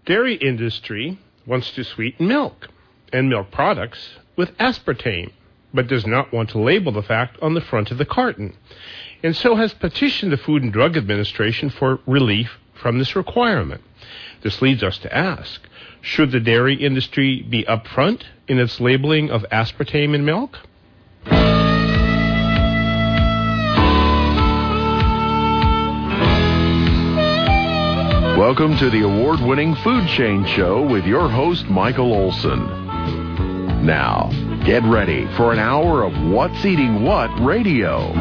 Dairy industry wants to sweeten milk and milk products with aspartame, but does not want to label the fact on the front of the carton, and so has petitioned the Food and Drug Administration for relief from this requirement. This leads us to ask, should the dairy industry be upfront in its labeling of aspartame in milk? Welcome to the award-winning Food Chain Show with your host, Michael Olson. Now, get ready for an hour of What's Eating What radio.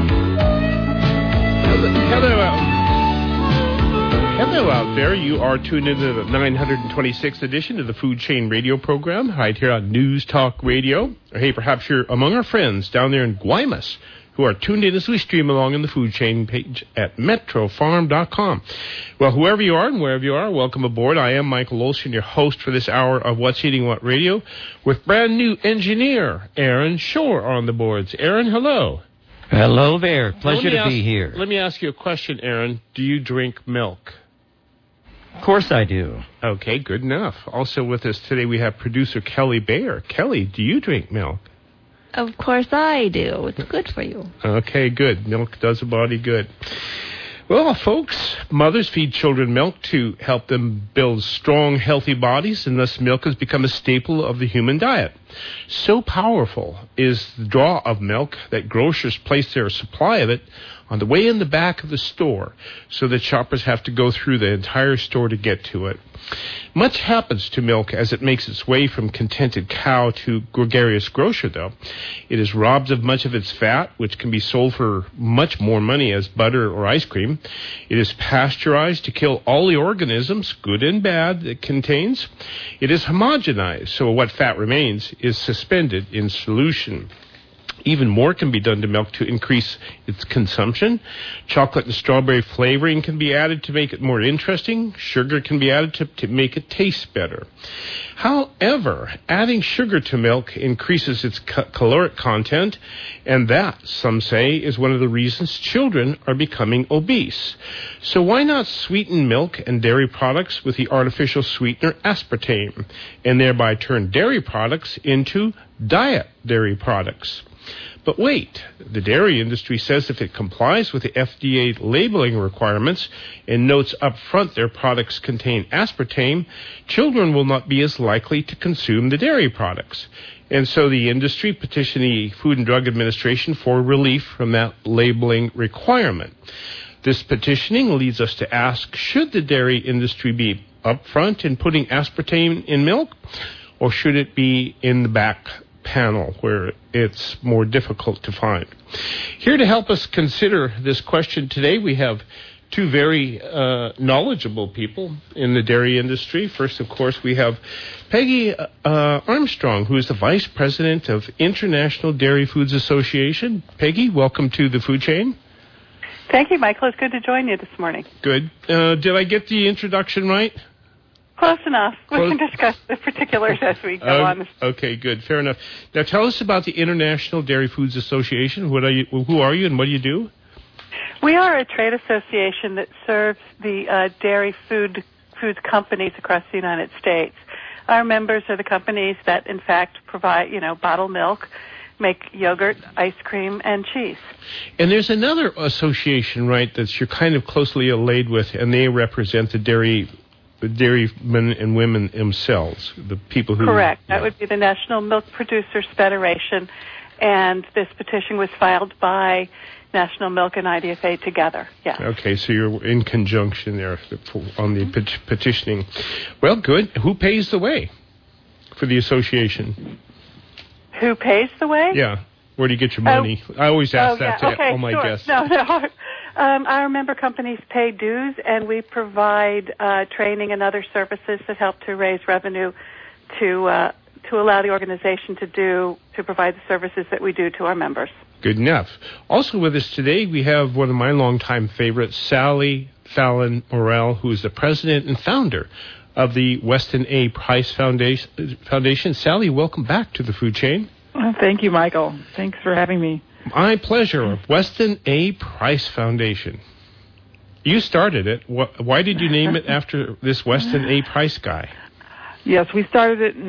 Hello out there. You are tuned into the 926th edition of the Food Chain radio program right here on News Talk Radio. Or hey, perhaps you're among our friends down there in Guaymas who are tuned in as we stream along on the Food Chain page at metrofarm.com. Well, whoever you are and wherever you are, welcome aboard. I am Michael Olson, your host for this hour of What's Eating What Radio, with brand new engineer Aaron Shore on the boards. Aaron, hello. Hello there. Pleasure to be here. Let me ask you a question, Aaron. Do you drink milk? Of course I do. Okay, good enough. Also with us today we have producer Kelly Bayer. Kelly, do you drink milk? Of course I do. It's good for you. Okay, good. Milk does a body good. Well, folks, mothers feed children milk to help them build strong, healthy bodies, and thus milk has become a staple of the human diet. So powerful is the draw of milk that grocers place their supply of it on the way in the back of the store, so that shoppers have to go through the entire store to get to it. Much happens to milk as it makes its way from contented cow to gregarious grocer, though. It is robbed of much of its fat, which can be sold for much more money as butter or ice cream. It is pasteurized to kill all the organisms, good and bad, it contains. It is homogenized, so what fat remains is suspended in solution. Even more can be done to milk to increase its consumption. Chocolate and strawberry flavoring can be added to make it more interesting. Sugar can be added to make it taste better. However, adding sugar to milk increases its caloric content, and that, some say, is one of the reasons children are becoming obese. So why not sweeten milk and dairy products with the artificial sweetener aspartame, and thereby turn dairy products into diet dairy products? But wait, the dairy industry says if it complies with the FDA labeling requirements and notes up front their products contain aspartame, children will not be as likely to consume the dairy products. And so the industry petitioned the Food and Drug Administration for relief from that labeling requirement. This petitioning leads us to ask, should the dairy industry be upfront in putting aspartame in milk, or should it be in the back panel where it's more difficult to find? Here to help us consider this question today, we have two very knowledgeable people in the dairy industry. First, of course, we have Peggy Armstrong, who is the Vice President of International Dairy Foods Association. Peggy, welcome to the Food Chain. Thank you, Michael. It's good to join you this morning. Good. Did I get the introduction right? Close enough. We can discuss the particulars as we go on. Okay, good. Fair enough. Now, tell us about the International Dairy Foods Association. Who are you and what do you do? We are a trade association that serves the dairy foods companies across the United States. Our members are the companies that, in fact, provide, bottled milk, make yogurt, ice cream, and cheese. And there's another association, right, that you're kind of closely allied with, and they represent the dairymen and women themselves, the people who... Correct. That would be the National Milk Producers Federation, and this petition was filed by National Milk and IDFA together. Yes. Okay, so you're in conjunction there on the petitioning. Well, good. Who pays the way for the association? Who pays the way? Yeah. Where do you get your money? I always ask that to all my guests. No. Our member companies pay dues, and we provide training and other services that help to raise revenue to allow the organization to provide the services that we do to our members. Good enough. Also with us today, we have one of my longtime favorites, Sally Fallon Morell, who is the president and founder of the Weston A. Price Foundation. Sally, welcome back to the Food Chain. Thank you, Michael. Thanks for having me. My pleasure. Weston A. Price Foundation. You started it. Why did you name it after this Weston A. Price guy? Yes, we started it in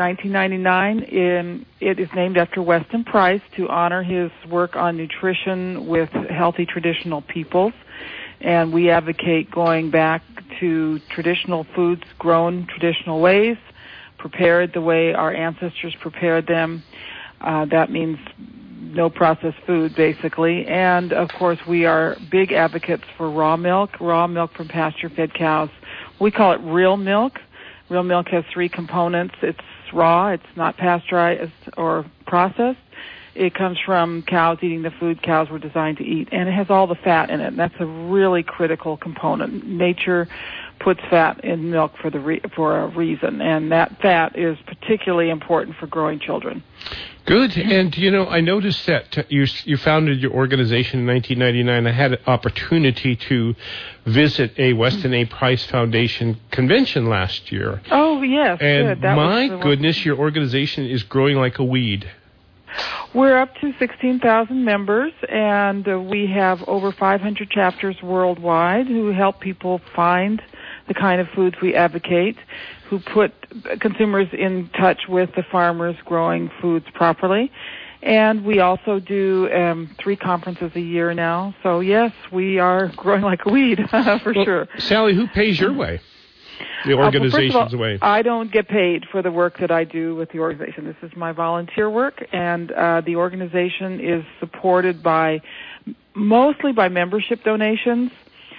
1999. It is named after Weston Price to honor his work on nutrition with healthy traditional peoples. And we advocate going back to traditional foods grown traditional ways, prepared the way our ancestors prepared them. That means no processed food, basically. And, of course, we are big advocates for raw milk from pasture-fed cows. We call it real milk. Real milk has 3 components. It's raw. It's not pasteurized or processed. It comes from cows eating the food cows were designed to eat, and it has all the fat in it. And that's a really critical component. Nature puts fat in milk for a reason, and that fat is particularly important for growing children. Good. And, I noticed that you founded your organization in 1999. I had an opportunity to visit a Weston A. Price Foundation convention last year. Oh, yes. And good. my goodness, your organization is growing like a weed. We're up to 16,000 members, and we have over 500 chapters worldwide who help people find the kind of foods we advocate, who put consumers in touch with the farmers growing foods properly. And we also do 3 conferences a year now. So, yes, we are growing like a weed, sure. Sally, who pays your way? The organization's first of all, way. I don't get paid for the work that I do with the organization. This is my volunteer work, and the organization is supported mostly by membership donations,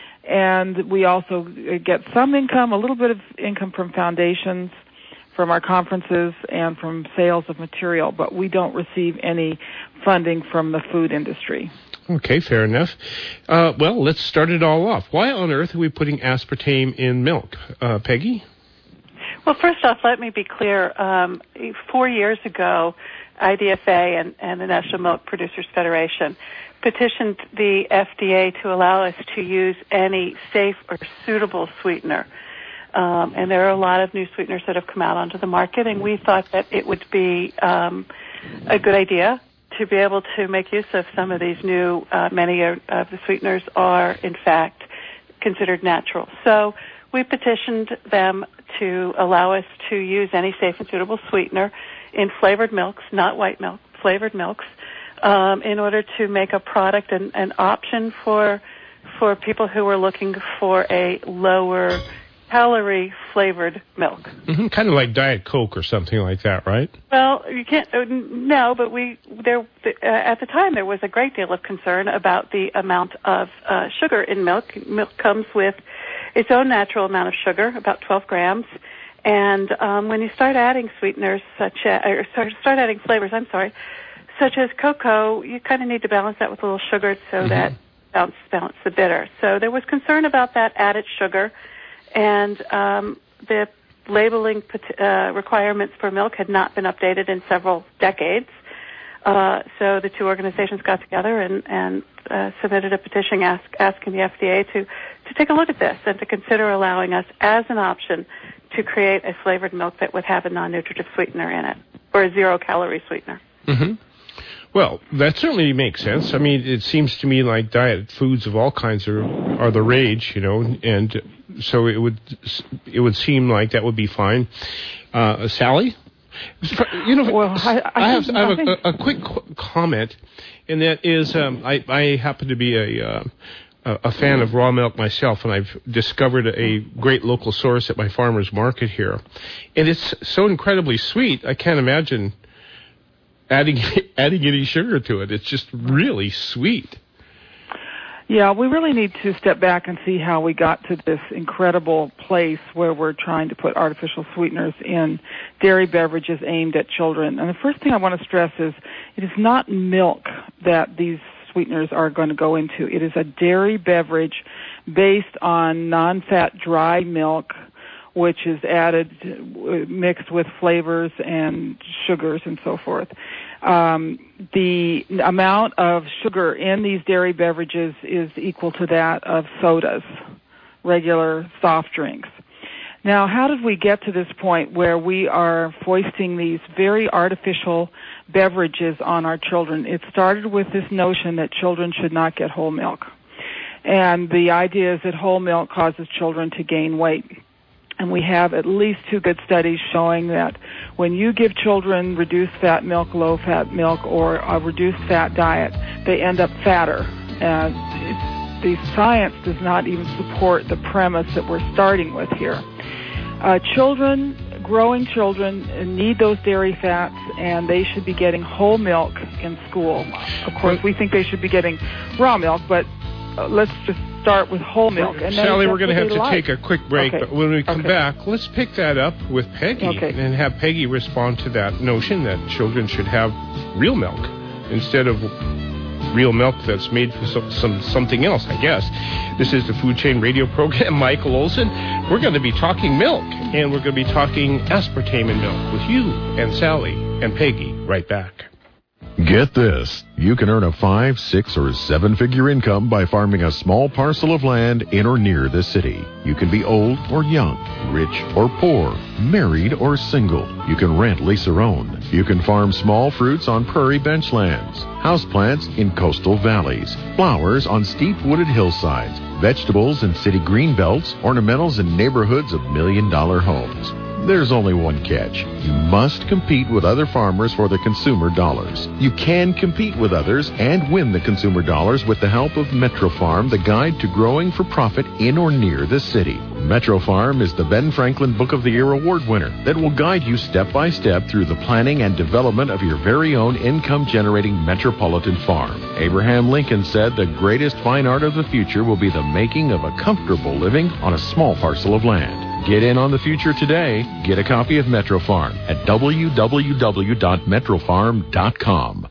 and we also get some income, a little bit of income from foundations, from our conferences, and from sales of material, but we don't receive any funding from the food industry. Okay, fair enough. Well, let's start it all off. Why on earth are we putting aspartame in milk? Peggy? Well, first off, let me be clear. 4 years ago, IDFA and the National Milk Producers Federation petitioned the FDA to allow us to use any safe or suitable sweetener. And there are a lot of new sweeteners that have come out onto the market, and we thought that it would be a good idea to be able to make use of some of these new, many of the sweeteners are, in fact, considered natural. So we petitioned them to allow us to use any safe and suitable sweetener in flavored milks, not white milk, flavored milks, in order to make a product an option for people who were looking for a lower calorie flavored milk. Mm-hmm. Kind of like Diet Coke or something like that, right? Well, you can't. No, but at the time there was a great deal of concern about the amount of sugar in milk. Milk comes with its own natural amount of sugar, about 12 grams. And when you start adding sweeteners start adding flavors, such as cocoa, you kind of need to balance that with a little sugar so that balance the bitter. So there was concern about that added sugar. And the labeling requirements for milk had not been updated in several decades. So the 2 organizations got together and submitted a petition asking the FDA to take a look at this and to consider allowing us as an option to create a flavored milk that would have a non-nutritive sweetener in it, or a zero-calorie sweetener. Mm-hmm. Well, that certainly makes sense. I mean, it seems to me like diet foods of all kinds are the rage, and so it would seem like that would be fine. Sally? Well, I have a quick comment, and that is I happen to be a fan of raw milk myself, and I've discovered a great local source at my farmer's market here. And it's so incredibly sweet, I can't imagine adding any sugar to it. It's just really sweet. Yeah, we really need to step back and see how we got to this incredible place where we're trying to put artificial sweeteners in dairy beverages aimed at children. And the first thing I want to stress is it is not milk that these sweeteners are going to go into. It is a dairy beverage based on non-fat dry milk, which is mixed with flavors and sugars and so forth. The amount of sugar in these dairy beverages is equal to that of sodas, regular soft drinks. Now, how did we get to this point where we are foisting these very artificial beverages on our children? It started with this notion that children should not get whole milk. And the idea is that whole milk causes children to gain weight. And we have at least 2 good studies showing that when you give children reduced fat milk, low fat milk, or a reduced fat diet, they end up fatter. The science does not even support the premise that we're starting with here. Growing children need those dairy fats, and they should be getting whole milk in school. Of course, we think they should be getting raw milk, but let's just start with whole milk. And Sally, we're going to have to take a quick break, but when we come back, let's pick that up with Peggy and have Peggy respond to that notion that children should have real milk instead of real milk that's made for something else, I guess. This is the Food Chain Radio program. Michael Olson. We're going to be talking milk, and we're going to be talking aspartame in milk with you and Sally and Peggy right back. Get this. You can earn a 5, 6, or 7-figure income by farming a small parcel of land in or near the city. You can be old or young, rich or poor, married or single. You can rent, lease, or own. You can farm small fruits on prairie benchlands, houseplants in coastal valleys, flowers on steep wooded hillsides, vegetables in city green belts, ornamentals in neighborhoods of million-dollar homes. There's only one catch. You must compete with other farmers for the consumer dollars. You can compete with others and win the consumer dollars with the help of MetroFarm, the guide to growing for profit in or near the city. MetroFarm is the Ben Franklin Book of the Year award winner that will guide you step by step through the planning and development of your very own income-generating metropolitan farm. Abraham Lincoln said the greatest fine art of the future will be the making of a comfortable living on a small parcel of land. Get in on the future today. Get a copy of MetroFarm at www.metrofarm.com.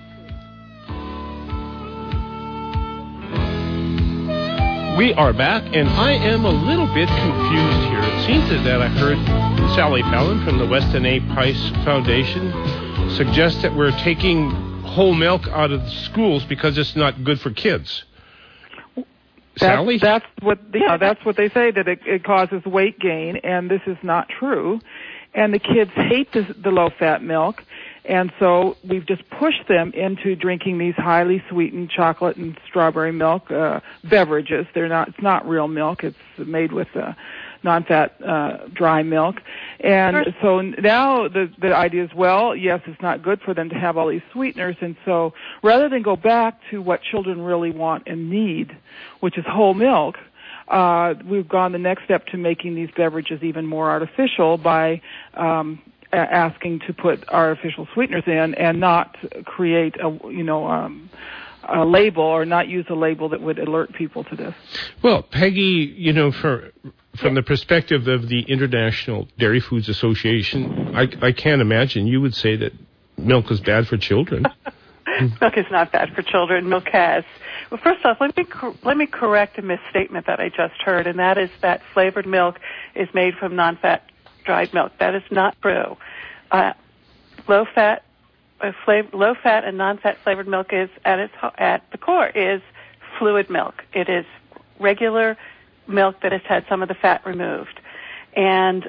We are back, and I am a little bit confused here. It seems that I heard Sally Fallon from the Weston A. Price Foundation suggest that we're taking whole milk out of the schools because it's not good for kids. Sally? That's what they say, that it causes weight gain, and this is not true. And the kids hate the low-fat milk, and so we've just pushed them into drinking these highly sweetened chocolate and strawberry milk beverages. It's not real milk. It's made with non-fat dry milk. And so now the idea is, well, yes, it's not good for them to have all these sweeteners. And so rather than go back to what children really want and need, which is whole milk, we've gone the next step to making these beverages even more artificial by asking to put artificial sweeteners in and not create a label or not use a label that would alert people to this. Well, Peggy, from the perspective of the International Dairy Foods Association, I can't imagine you would say that milk is bad for children. Milk is not bad for children. Milk has. Well, first off, let me correct a misstatement that I just heard, and that is that flavored milk is made from non-fat dried milk. That is not true. Low fat and non-fat flavored milk is at the core is fluid milk. It is regular milk that has had some of the fat removed, and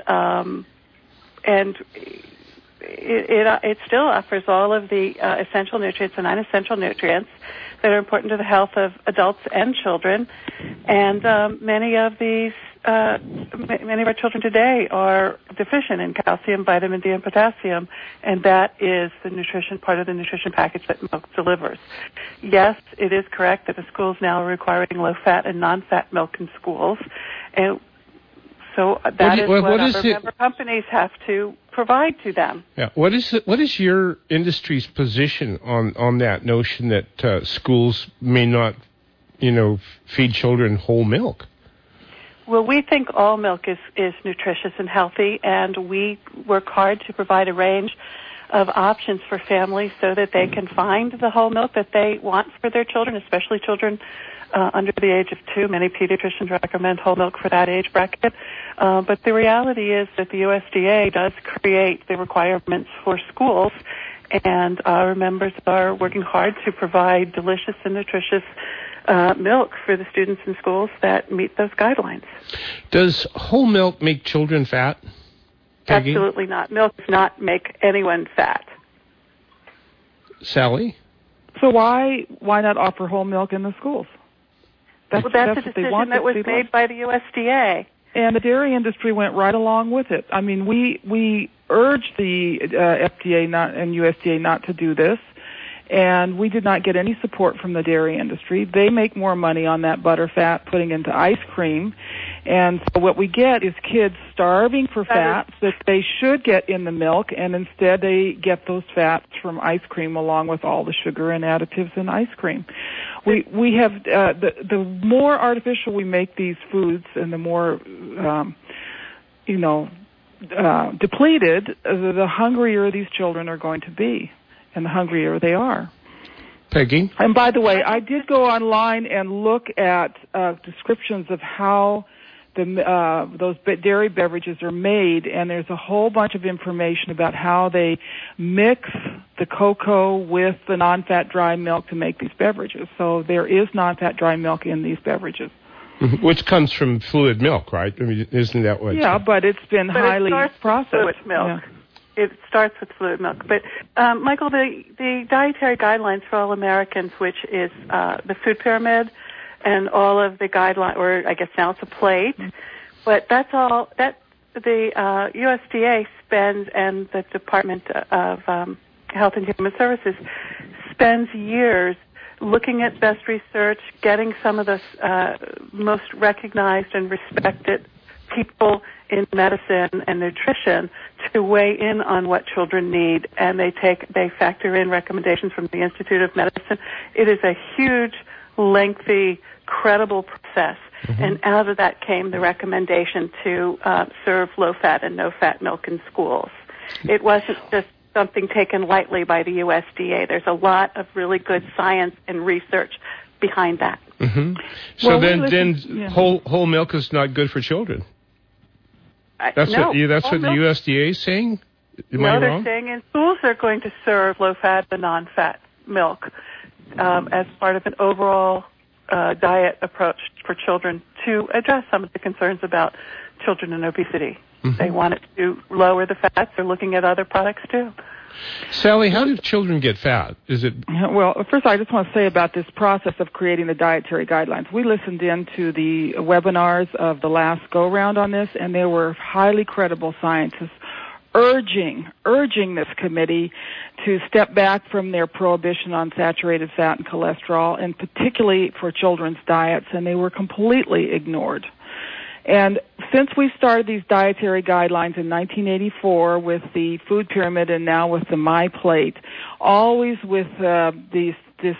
it still offers all of the essential nutrients and non-essential nutrients that are important to the health of adults and children. And many of our children today are deficient in calcium, vitamin D, and potassium, and that is the part of the nutrition package that milk delivers. Yes, it is correct that the schools now are requiring low-fat and non-fat milk in schools, and so that is what other member companies have to provide to them. Yeah. What is your industry's position on that notion that schools may not, feed children whole milk? Well, we think all milk is nutritious and healthy, and we work hard to provide a range of options for families so that they can find the whole milk that they want for their children, especially children under the age of 2. Many pediatricians recommend whole milk for that age bracket. But the reality is that the USDA does create the requirements for schools, and our members are working hard to provide delicious and nutritious milk for the students in schools that meet those guidelines. Does whole milk make children fat, Peggy? Absolutely not. Milk does not make anyone fat. Sally? So why not offer whole milk in the schools? That's a decision that was made by the USDA. And the dairy industry went right along with it. I mean, we urged the FDA and USDA not to do this, and we did not get any support from the dairy industry. They make more money on that butterfat putting into ice cream, and so what we get is kids starving for fats that they should get in the milk, and instead they get those fats from ice cream along with all the sugar and additives in ice cream. We have the more artificial we make these foods, and the more depleted, the hungrier these children are going to be, and the hungrier they are. Peggy? And by the way, I did go online and look at descriptions of how those dairy beverages are made, and there's a whole bunch of information about how they mix the cocoa with the non-fat dry milk to make these beverages. So there is non-fat dry milk in these beverages. Mm-hmm. Which comes from fluid milk, right? I mean, isn't that what? Yeah, but it's been highly processed. Fluid milk. Yeah. It starts with fluid milk. But, Michael, the Dietary Guidelines for All Americans, which is the food pyramid, and all of the guidelines, or I guess now it's a plate, but that's all that the USDA spends, and the Department of Health and Human Services spends years looking at best research, getting some of the most recognized and respected people in medicine and nutrition to weigh in on what children need, and they factor in recommendations from the Institute of Medicine. It is a huge, lengthy, credible process, and out of that came the recommendation to serve low-fat and no-fat milk in schools. It wasn't just something taken lightly by the USDA. There's a lot of really good science and research behind that. Mm-hmm. So whole milk is not good for children. That's what the USDA is saying? Am I wrong? They're saying in schools they're going to serve low-fat and non-fat milk as part of an overall diet approach for children to address some of the concerns about children and obesity. Mm-hmm. They want it to lower the fats. They're looking at other products too. Sally, how do children get fat? Is it? Well, first I just want to say about this process of creating the dietary guidelines. We listened in to the webinars of the last go-round on this, and there were highly credible scientists urging this committee to step back from their prohibition on saturated fat and cholesterol, and particularly for children's diets, and they were completely ignored. And since we started these dietary guidelines in 1984 with the food pyramid and now with the My Plate, always with this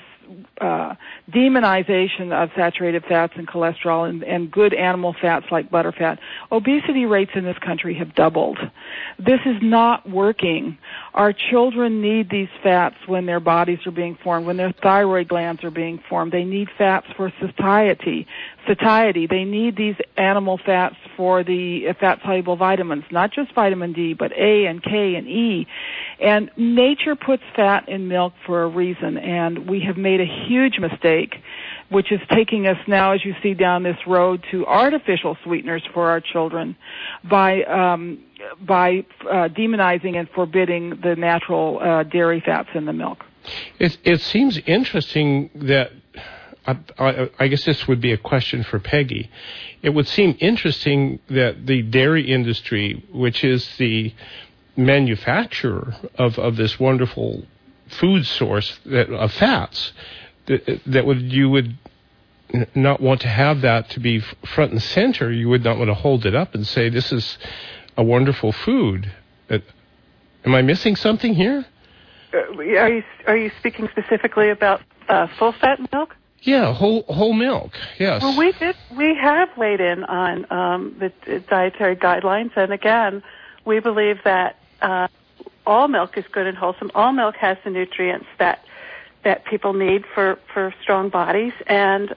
demonization of saturated fats and cholesterol and good animal fats like butterfat, obesity rates in this country have doubled. This is not working. Our children need these fats when their bodies are being formed, when their thyroid glands are being formed. They need fats for satiety. They need these animal fats for the fat-soluble vitamins, not just vitamin D, but A and K and E. And nature puts fat in milk for a reason, and we have made a huge mistake, which is taking us now, as you see, down this road to artificial sweeteners for our children by demonizing and forbidding the natural dairy fats in the milk. It seems interesting that, I guess this would be a question for Peggy. It would seem interesting that the dairy industry, which is the manufacturer of this wonderful food source of fats, you would not want to have that to be front and center. You would not want to hold it up and say, this is a wonderful food. Am I missing something here? Are you speaking specifically about full-fat milk? Yeah, whole milk, yes. Well, we have weighed in on the dietary guidelines, and again, we believe that all milk is good and wholesome. All milk has the nutrients that people need for strong bodies, and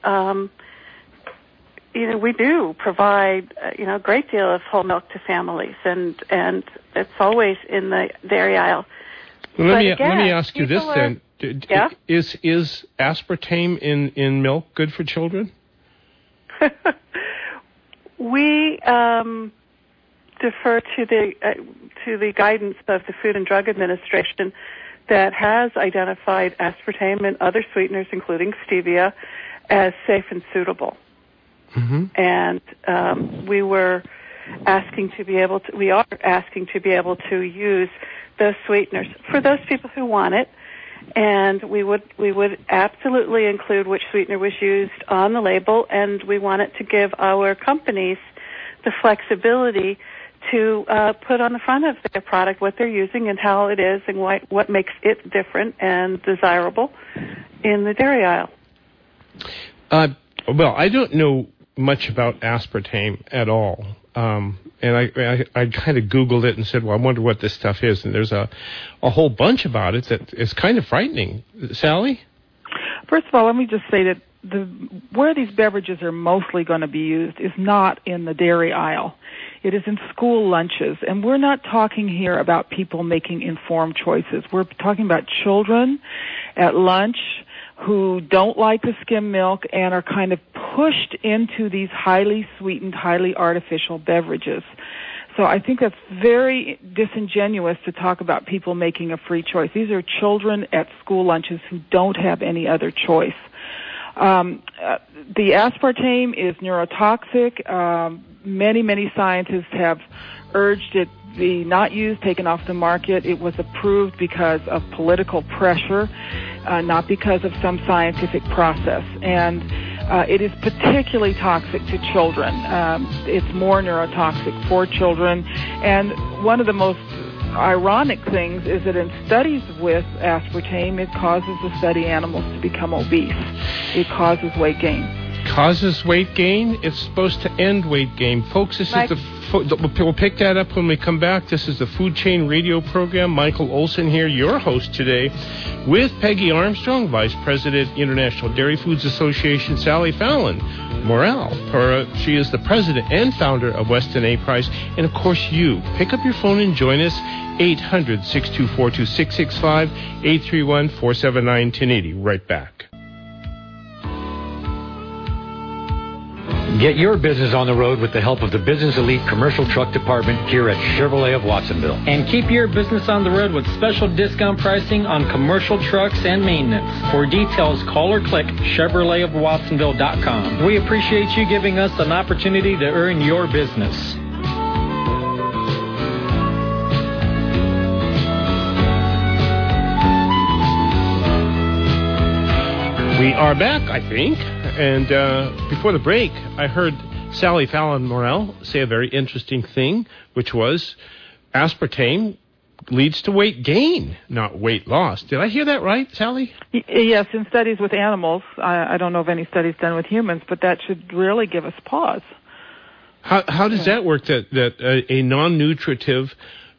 we do provide a great deal of whole milk to families, and it's always in the dairy aisle. Well, let me ask you this then. Yeah? Is aspartame in milk good for children? We defer to the guidance of the Food and Drug Administration that has identified aspartame and other sweeteners, including stevia, as safe and suitable. and we are asking to be able to use those sweeteners for those people who want it. And we would absolutely include which sweetener was used on the label, and we want it to give our companies the flexibility to put on the front of their product what they're using and how it is and what makes it different and desirable in the dairy aisle. Well, I don't know much about aspartame at all. And I kind of Googled it and said, well, I wonder what this stuff is. And there's a whole bunch about it that is kind of frightening. Sally? First of all, let me just say that where these beverages are mostly going to be used is not in the dairy aisle. It is in school lunches. And we're not talking here about people making informed choices. We're talking about children at lunch who don't like the skim milk and are kind of pushed into these highly sweetened, highly artificial beverages. So I think that's very disingenuous to talk about people making a free choice. These are children at school lunches who don't have any other choice. The aspartame is neurotoxic. Many scientists have urged it be not used, taken off the market. It was approved because of political pressure, not because of some scientific process. And it is particularly toxic to children. It's more neurotoxic for children. And one of the most ironic things is that in studies with aspartame, it causes the study animals to become obese. It causes weight gain. Causes weight gain? It's supposed to end weight gain. Folks, this is we'll pick that up when we come back. This is the Food Chain Radio Program. Michael Olson here, your host today, with Peggy Armstrong, Vice President, International Dairy Foods Association, Sally Fallon Morel. She is the president and founder of Weston A. Price. And, of course, you. Pick up your phone and join us. 800-624-2665, 831-479-1080. Right back. Get your business on the road with the help of the Business Elite Commercial Truck Department here at Chevrolet of Watsonville. And keep your business on the road with special discount pricing on commercial trucks and maintenance. For details, call or click ChevroletofWatsonville.com. We appreciate you giving us an opportunity to earn your business. We are back, I think. And before the break, I heard Sally Fallon Morel say a very interesting thing, which was aspartame leads to weight gain, not weight loss. Did I hear that right, Sally? Yes, in studies with animals. I don't know of any studies done with humans, but that should really give us pause. How does that work, that a non-nutritive,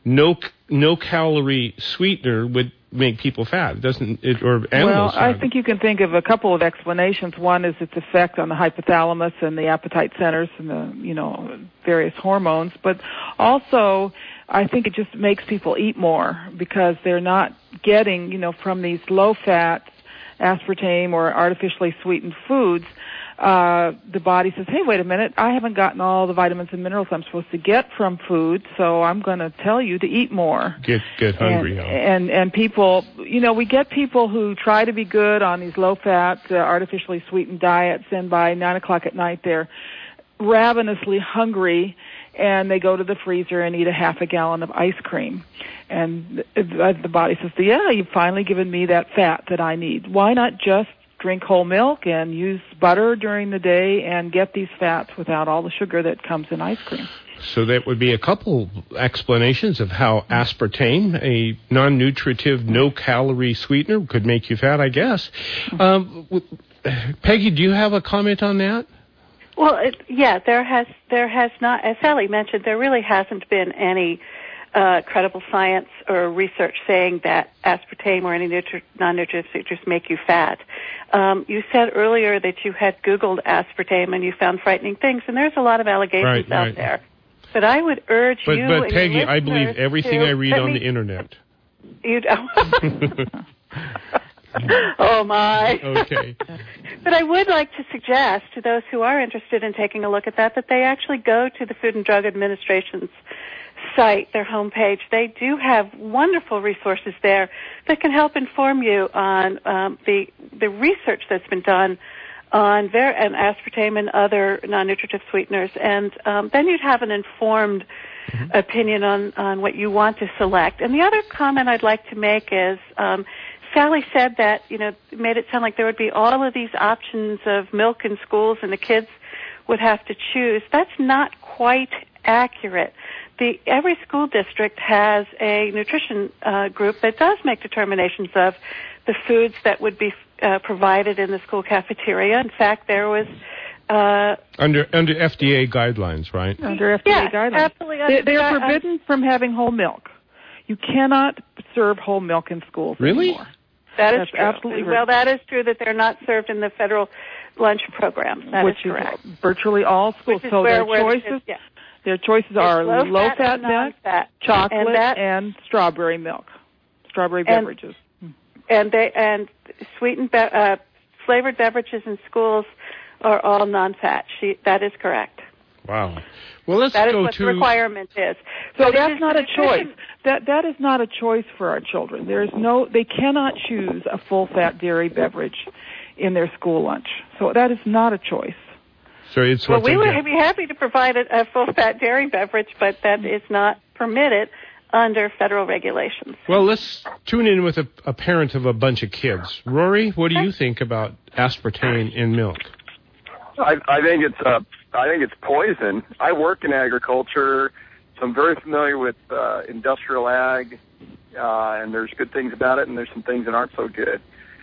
no-calorie sweetener would make people fat? Doesn't it, or animals? Well, I think you can think of a couple of explanations. One is its effect on the hypothalamus and the appetite centers and the, various hormones. But also, I think it just makes people eat more because they're not getting, from these low-fat aspartame or artificially sweetened foods. The body says, hey, wait a minute, I haven't gotten all the vitamins and minerals I'm supposed to get from food, so I'm going to tell you to eat more. Get hungry. And people, we get people who try to be good on these low-fat, artificially sweetened diets, and by 9 o'clock at night they're ravenously hungry, and they go to the freezer and eat a half a gallon of ice cream. And the body says, yeah, you've finally given me that fat that I need. Why not just drink whole milk and use butter during the day and get these fats without all the sugar that comes in ice cream? So that would be a couple explanations of how aspartame, a non-nutritive, no-calorie sweetener, could make you fat, I guess. Peggy, do you have a comment on that? Well, there has not, as Sally mentioned, there really hasn't been any credible science or research saying that aspartame or any non-nutritive sweeteners make you fat. You said earlier that you had Googled aspartame and you found frightening things, and there's a lot of allegations out there. But I would urge you. But Peggy, I believe everything I read on the internet. You don't. Oh my. Okay. But I would like to suggest to those who are interested in taking a look at that they actually go to the Food and Drug Administration's site, their homepage. They do have wonderful resources there that can help inform you on the research that's been done and aspartame and other non-nutritive sweeteners, and then you'd have an informed opinion on what you want to select. And the other comment I'd like to make is Sally said that, made it sound like there would be all of these options of milk in schools and the kids would have to choose. That's not quite accurate. Every school district has a nutrition group that does make determinations of the foods that would be provided in the school cafeteria. In fact, there was under FDA guidelines, right? Under FDA guidelines. Absolutely. They're forbidden from having whole milk. You cannot serve whole milk in schools anymore. That's true. Absolutely right. Well, that is true that they're not served in the federal lunch program. That is correct. Virtually all schools. Which is so where their choices are low-fat milk, chocolate, and strawberry milk, strawberry beverages. And sweetened flavored beverages in schools are all non-fat. That is correct. Wow. Well, let's that go is what the requirement is. So that's not a choice. That is not a choice for our children. They cannot choose a full-fat dairy beverage in their school lunch. So that is not a choice. So it's we would be happy to provide a full-fat dairy beverage, but that is not permitted under federal regulations. Well, let's tune in with a parent of a bunch of kids. Rory, what do you think about aspartame in milk? I think it's poison. I work in agriculture, so I'm very familiar with industrial ag, and there's good things about it, and there's some things that aren't so good.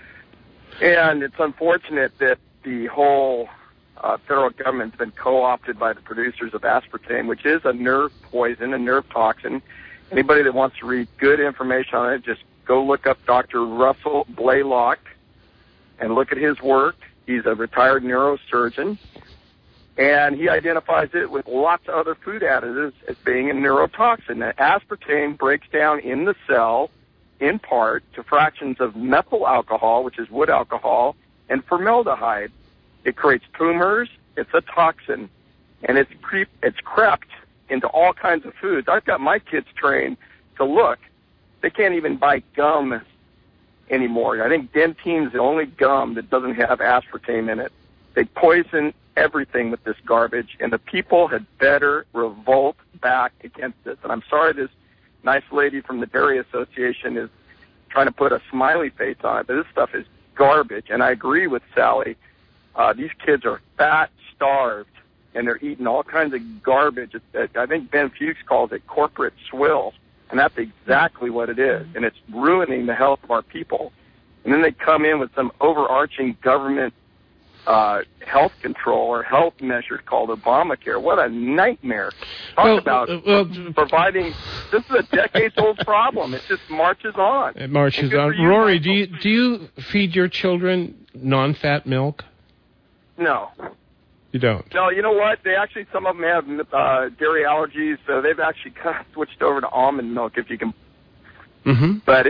And it's unfortunate that the whole federal government's been co-opted by the producers of aspartame, which is a nerve poison, a nerve toxin. Anybody that wants to read good information on it, just go look up Dr. Russell Blaylock and look at his work. He's a retired neurosurgeon, and he identifies it with lots of other food additives as being a neurotoxin. Now, aspartame breaks down in the cell, in part, to fractions of methyl alcohol, which is wood alcohol, and formaldehyde. It creates tumors. It's a toxin, and it's crept into all kinds of foods. I've got my kids trained to look. They can't even buy gum anymore. I think Dentine's the only gum that doesn't have aspartame in it. They poison everything with this garbage, and the people had better revolt back against this. And I'm sorry this nice lady from the Dairy Association is trying to put a smiley face on it, but this stuff is garbage. And I agree with Sally. These kids are fat, starved, and they're eating all kinds of garbage. I think Ben Fuchs calls it corporate swill, and that's exactly what it is. And it's ruining the health of our people. And then they come in with some overarching government health control or health measures called Obamacare. What a nightmare. Talk about providing, this is a decades-old problem. It just marches on. It marches on. Rory, do you feed your children non-fat milk? No. You don't? No, you know what? Some of them have dairy allergies, so they've actually kind of switched over to almond milk, if you can. Mm-hmm. But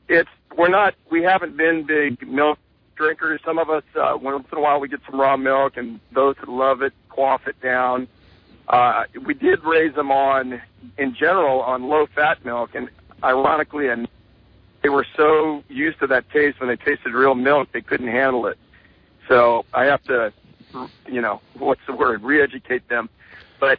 we haven't been big milk drinkers. Some of us, once in a while, we get some raw milk, and those that love it quaff it down. We did raise them in general, on low-fat milk, and ironically, they were so used to that taste when they tasted real milk, they couldn't handle it. So I have to, re-educate them. But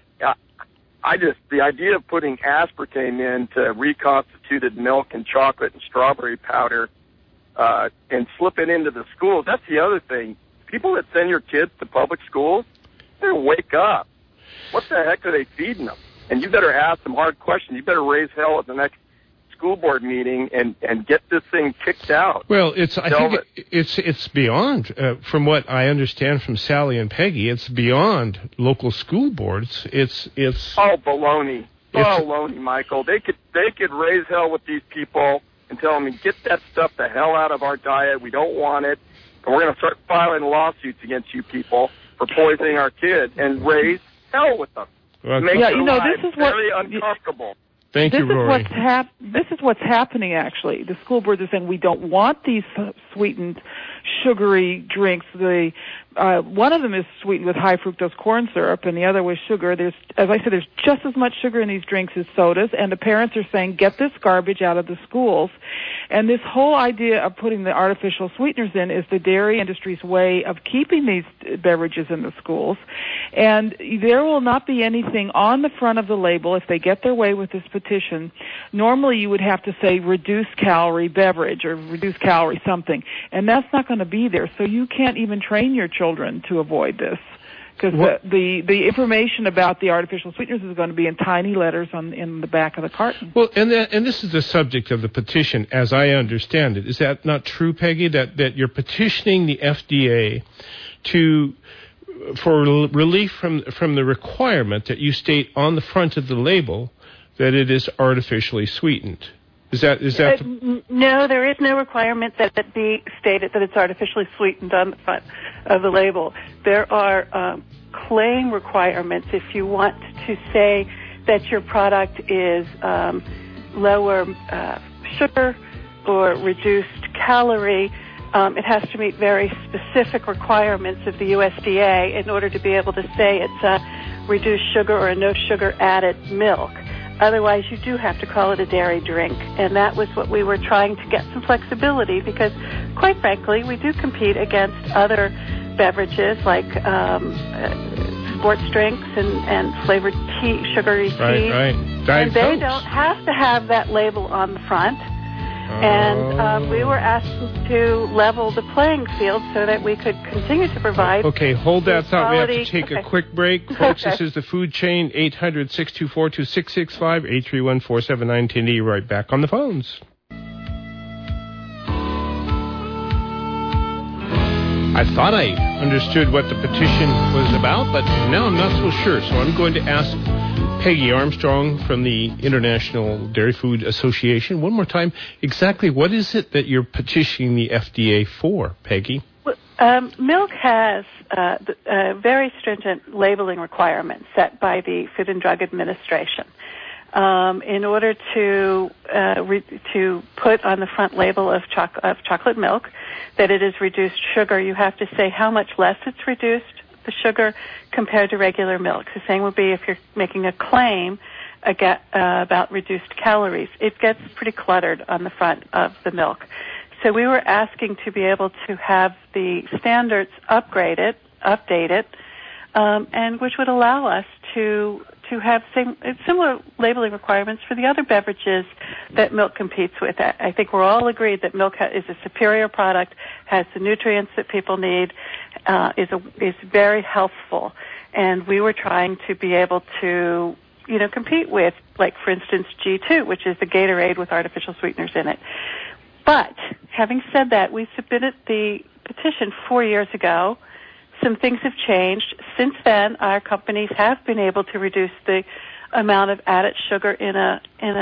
the idea of putting aspartame into reconstituted milk and chocolate and strawberry powder and slip it into the schools, that's the other thing. People that send your kids to public schools, they wake up. What the heck are they feeding them? And you better ask them hard questions. You better raise hell at the next school board meeting and get this thing kicked out. Well, I think it's beyond, from what I understand from Sally and Peggy, it's beyond local school boards. It's oh, baloney. Baloney, Michael. They could raise hell with these people and tell them, get that stuff the hell out of our diet. We don't want it. And we're going to start filing lawsuits against you people for poisoning our kids and raise hell with them. Well, Make their lives very uncomfortable. Thank you, Rory. This is what's happening, actually. The school boards are saying we don't want these sweetened, sugary drinks. One of them is sweetened with high fructose corn syrup, and the other with sugar. As I said, there's just as much sugar in these drinks as sodas, and the parents are saying, get this garbage out of the schools. And this whole idea of putting the artificial sweeteners in is the dairy industry's way of keeping these beverages in the schools. And there will not be anything on the front of the label if they get their way with this petition. Normally you would have to say reduced calorie beverage or reduced calorie something, and that's not going to be there. So you can't even train your children to avoid this, because the information about the artificial sweeteners is going to be in tiny letters in the back of the carton. Well, and this is the subject of the petition, as I understand it. Is that not true, Peggy, that you're petitioning the FDA for relief from the requirement that you state on the front of the label that it is artificially sweetened? Is that No, there is no requirement that it be stated that it's artificially sweetened on the front of the label. There are claim requirements if you want to say that your product is lower sugar or reduced calorie. It has to meet very specific requirements of the USDA in order to be able to say it's a reduced sugar or a no sugar added milk. Otherwise, you do have to call it a dairy drink. And that was what we were trying to get some flexibility, because, quite frankly, we do compete against other beverages like sports drinks and flavored tea, sugary tea. Right. And they don't have to have that label on the front. And we were asked to level the playing field so that we could continue to provide. Okay, hold that thought. We have to take a quick break. Folks, This is the Food Chain, 800-624-2665, 831-479-1080. Right back on the phones. I thought I understood what the petition was about, but now I'm not so sure. So I'm going to ask Peggy Armstrong from the International Dairy Food Association one more time, exactly what is it that you're petitioning the FDA for, Peggy? Milk has very stringent labeling requirements set by the Food and Drug Administration. In order to put on the front label of chocolate milk that it is reduced sugar, you have to say how much less it's reduced, the sugar, compared to regular milk. The same would be if you're making a claim about reduced calories. It gets pretty cluttered on the front of the milk. So we were asking to be able to have the standards updated, and which would allow us to have similar labeling requirements for the other beverages that milk competes with. I think we're all agreed that milk is a superior product, has the nutrients that people need, is very healthful, and we were trying to be able to, compete with, like, for instance, G2, which is the Gatorade with artificial sweeteners in it. But having said that, we submitted the petition 4 years ago. Some things have changed. Since then, our companies have been able to reduce the amount of added sugar in a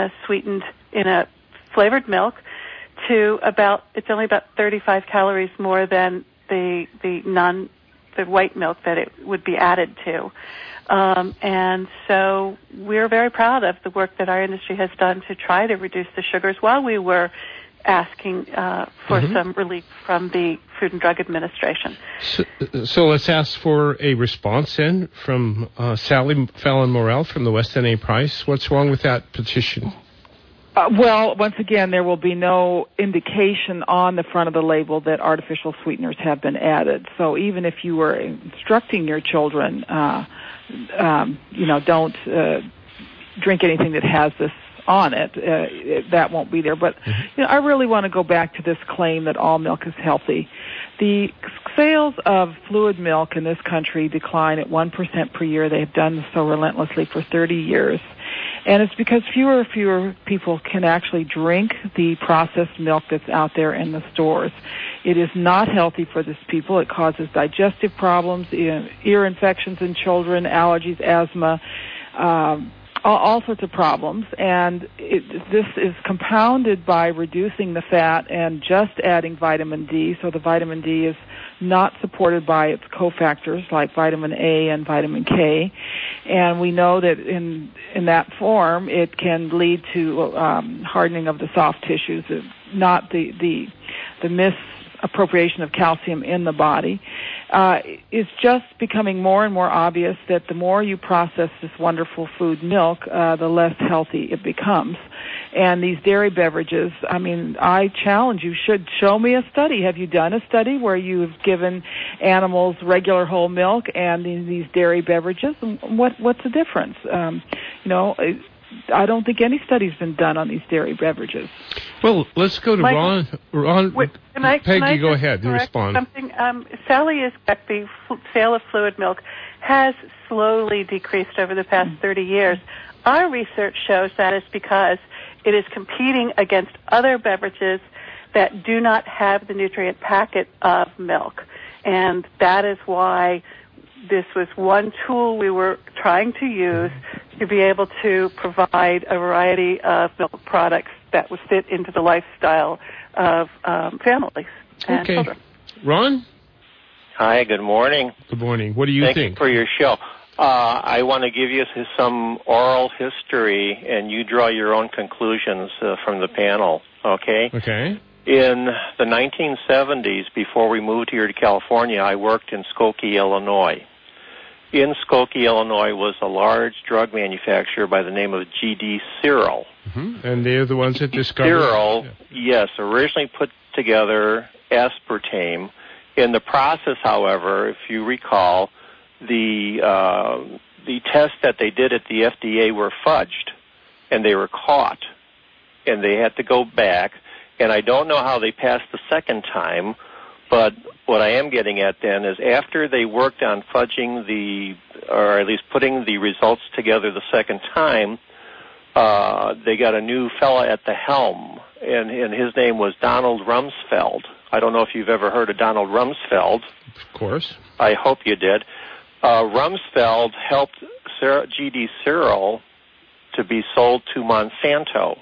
flavored milk to it's only about 35 calories more than the white milk that it would be added to. And so we're very proud of the work that our industry has done to try to reduce the sugars while we were asking for some relief from the Food and Drug Administration. So let's ask for a response then from Sally Fallon-Morell from the West N.A. Price. What's wrong with that petition? Well, once again, there will be no indication on the front of the label that artificial sweeteners have been added. So even if you were instructing your children, don't drink anything that has this on it, that won't be there. But I really want to go back to this claim that all milk is healthy. The sales of fluid milk in this country decline at 1% per year. They have done so relentlessly for 30 years. And it's because fewer and fewer people can actually drink the processed milk that's out there in the stores. It is not healthy for these people. It causes digestive problems, ear infections in children, allergies, asthma, all sorts of problems, and this is compounded by reducing the fat and just adding vitamin D. So the vitamin D is not supported by its cofactors like vitamin A and vitamin K, and we know that in that form it can lead to hardening of the soft tissues, not the misappropriation of calcium in the body. It's just becoming more and more obvious that the more you process this wonderful food, milk, the less healthy it becomes. And these dairy beverages, I mean, I challenge you, should show me a study. Have you done a study where you've given animals regular whole milk and these dairy beverages? What's the difference? I don't think any study's been done on these dairy beverages. Well, let's go to Michael, Ron. Peggy, go ahead and respond. Sally is correct. The sale of fluid milk has slowly decreased over the past 30 years. Our research shows that is because it is competing against other beverages that do not have the nutrient packet of milk. And that is why this was one tool we were trying to use to be able to provide a variety of milk products that would fit into the lifestyle of families and children. Ron? Hi, good morning. Good morning. What do you think? Thank you for your show. I want to give you some oral history, and you draw your own conclusions from the panel, okay? Okay. In the 1970s, before we moved here to California, I worked in Skokie, Illinois. In Skokie, Illinois was a large drug manufacturer by the name of G.D. Searle. Mm-hmm. And they're the ones that discovered... Searle, yes, originally put together aspartame. In the process, however, if you recall, the tests that they did at the FDA were fudged, and they were caught, and they had to go back. And I don't know how they passed the second time, but what I am getting at then is after they worked on fudging or at least putting the results together the second time, they got a new fella at the helm, and his name was Donald Rumsfeld. I don't know if you've ever heard of Donald Rumsfeld. Of course. I hope you did. Rumsfeld helped G.D. Searle to be sold to Monsanto.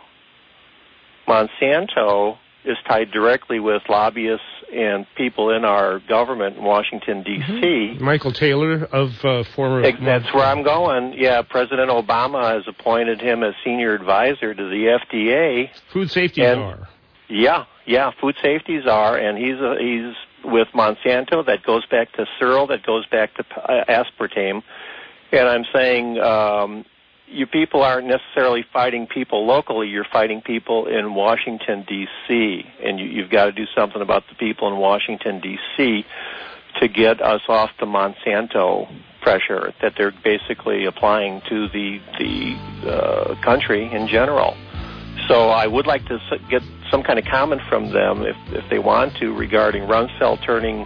Monsanto is tied directly with lobbyists and people in our government in Washington, D.C. Mm-hmm. Michael Taylor of former... That's where I'm going. Yeah, President Obama has appointed him as senior advisor to the FDA. Food safety czar. Yeah, food safety czar, and he's with Monsanto. That goes back to Searle, that goes back to aspartame. And I'm saying you people aren't necessarily fighting people locally. You're fighting people in Washington, D.C., and you've got to do something about the people in Washington, D.C. to get us off the Monsanto pressure that they're basically applying to the country in general. So I would like to get some kind of comment from them, if they want to, regarding Rumsfeld turning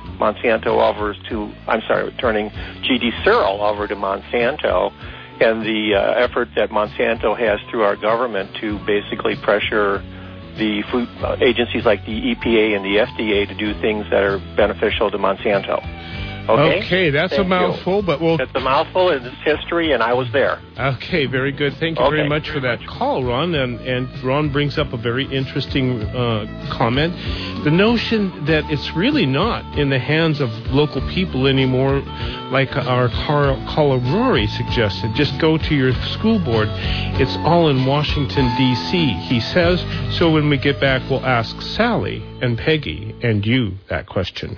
turning G.D. Searle over to Monsanto, and the effort that Monsanto has through our government to basically pressure the food agencies like the EPA and the FDA to do things that are beneficial to Monsanto. Okay, that's a mouthful, but we'll... It's a mouthful, it's history, and I was there. Okay, very good. Thank you very much for that call, Ron. And Ron brings up a very interesting comment. The notion that it's really not in the hands of local people anymore, like our caller Rory suggested. Just go to your school board. It's all in Washington, D.C., he says. So when we get back, we'll ask Sally and Peggy and you that question.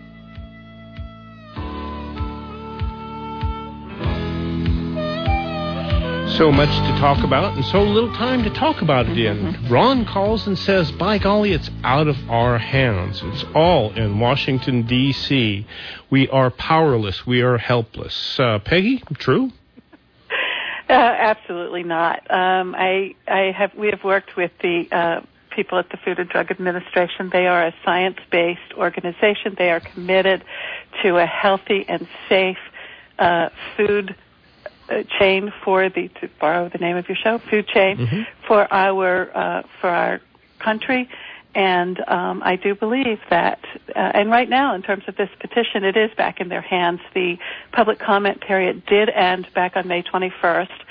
So much to talk about and so little time to talk about it in. Ron calls and says, by golly, it's out of our hands. It's all in Washington, D.C. We are powerless. We are helpless. Peggy, true? Absolutely not. We have worked with the people at the Food and Drug Administration. They are a science-based organization. They are committed to a healthy and safe food chain to borrow the name of your show, food chain for our country. And I do believe that, and right now in terms of this petition, it is back in their hands. The public comment period did end back on May 21st.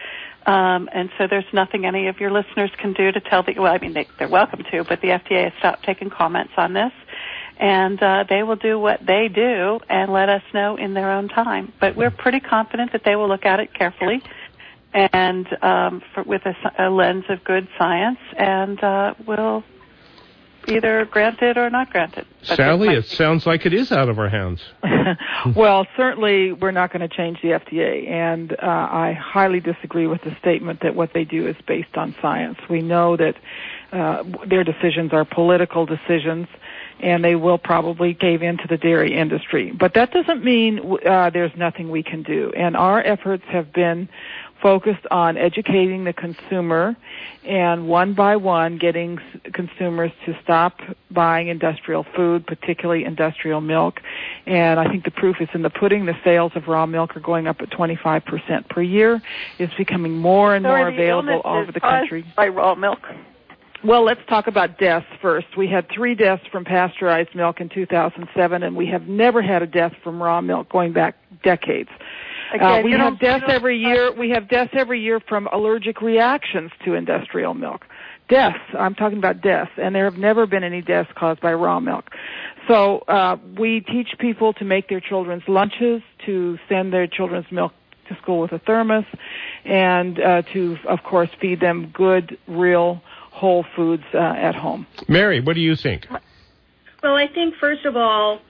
And so there's nothing any of your listeners can do to tell they're welcome to, but the FDA has stopped taking comments on this. And they will do what they do and let us know in their own time. But we're pretty confident that they will look at it carefully and with a lens of good science, and will either grant it or not grant it. But Sally, it sounds like it is out of our hands. Well, certainly we're not going to change the FDA, and I highly disagree with the statement that what they do is based on science. We know that their decisions are political decisions, and they will probably cave into the dairy industry. But that doesn't mean there's nothing we can do. And our efforts have been focused on educating the consumer and one by one getting consumers to stop buying industrial food, particularly industrial milk. And I think the proof is in the pudding. The sales of raw milk are going up at 25% per year. It's becoming more and more available all over the country. By raw milk. Well, let's talk about deaths first. We had 3 deaths from pasteurized milk in 2007, and we have never had a death from raw milk going back decades. We have deaths every year. We have deaths every year from allergic reactions to industrial milk. Deaths. I'm talking about deaths, and there have never been any deaths caused by raw milk. So we teach people to make their children's lunches, to send their children's milk to school with a thermos, and to, of course, feed them good, real, whole foods at home. Mary, what do you think? Well, I think, first of all,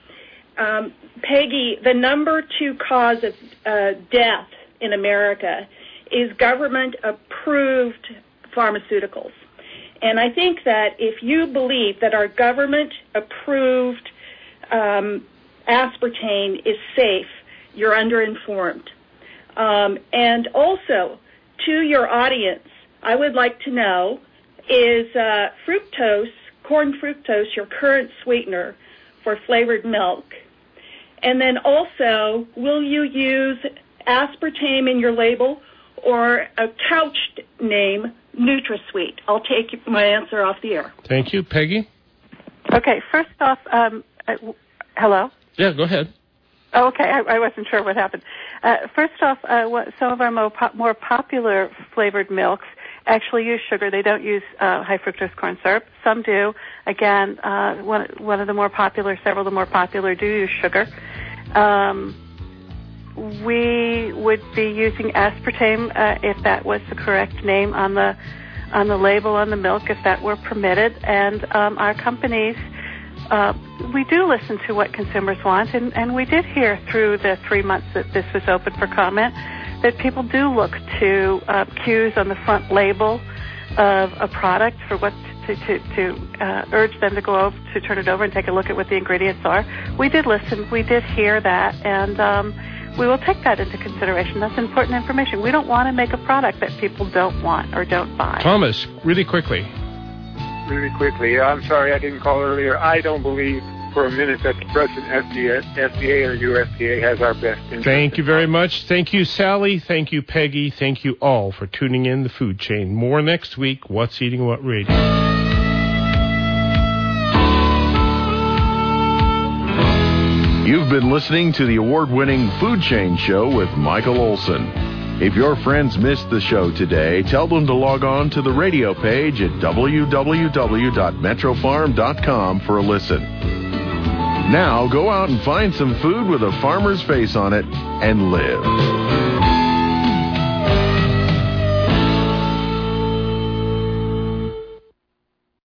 Peggy, the number 2 cause of death in America is government-approved pharmaceuticals. And I think that if you believe that our government-approved aspartame is safe, you're underinformed. And also, to your audience, I would like to know, is fructose, corn fructose, your current sweetener for flavored milk? And then also, will you use aspartame in your label or a couched name, NutraSweet? I'll take my answer off the air. Thank you. Peggy? Okay, first off, hello? Yeah, go ahead. Oh, okay, I wasn't sure what happened. First off, some of our more popular flavored milks actually use sugar. They don't use high fructose corn syrup. Some do. Again, one of the more popular, several of the more popular do use sugar. We would be using aspartame if that was the correct name on the label on the milk, if that were permitted. And our companies, we do listen to what consumers want, and we did hear through the 3 months that this was open for comment that people do look to cues on the front label of a product for what to urge them to go over, to turn it over and take a look at what the ingredients are. We did listen. We did hear that, and we will take that into consideration. That's important information. We don't want to make a product that people don't want or don't buy. Thomas, really quickly. Really quickly. I'm sorry I didn't call earlier. I don't believe for a minute that the present FDA or USDA has our best interest. Thank you very much. Thank you, Sally. Thank you, Peggy. Thank you all for tuning in the food chain. More next week. What's Eating What Radio. You've been listening to the award-winning Food Chain Show with Michael Olson. If your friends missed the show today, tell them to log on to the radio page at www.metrofarm.com for a listen. Now, go out and find some food with a farmer's face on it and live.